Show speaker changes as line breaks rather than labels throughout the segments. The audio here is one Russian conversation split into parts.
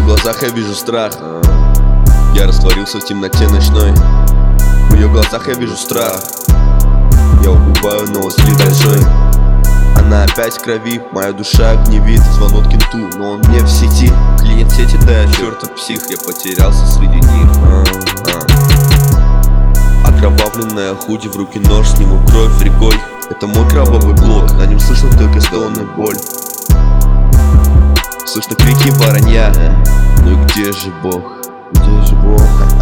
глазах я вижу страх. Я растворился в темноте ночной. В ее глазах я вижу страх. Я убиваю, но слив большой. Она опять в крови, моя душа гневит. Звонок кенту, но он не в сети. Клинит сети, да я чертов псих. Я потерялся среди них. Окровавленная худи, в руки нож, сниму кровь рекой. Это мой кровавый блок, на нем слышно только стоны боль. Слышно крики воронья. Ну и где же Бог? Где же Бог?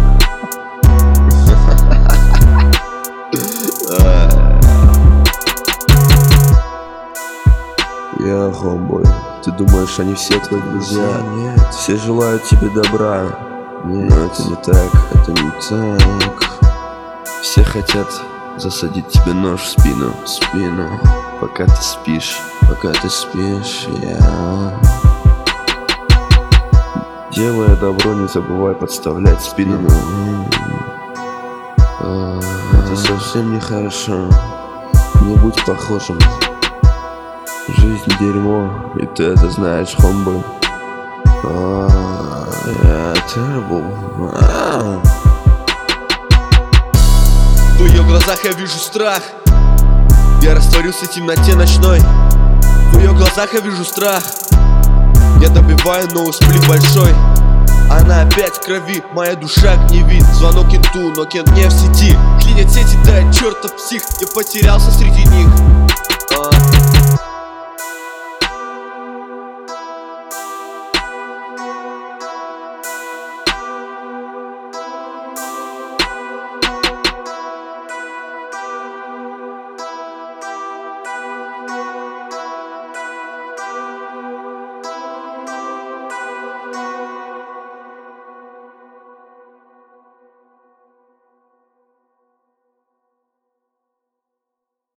Я хомбой. Ты думаешь, они все твои друзья? Нет. Все желают тебе добра. Нет, но это не так. Это не так. Все хотят засадить тебе нож в спину. Пока ты спишь. Пока ты спишь, я. Делая добро, не забывай подставлять спину. Это совсем нехорошо. Не будь похожим. Жизнь дерьмо, и ты это знаешь, хомбой. Я terrible. В ее глазах я вижу страх. Я растворился в темноте ночной. В ее глазах я вижу страх. Я добиваю, но сплив большой. Она опять в крови, моя душа гневит. Звонок кенту, но кент не в сети. Клинят сети, да я чертов псих. Я потерялся среди них.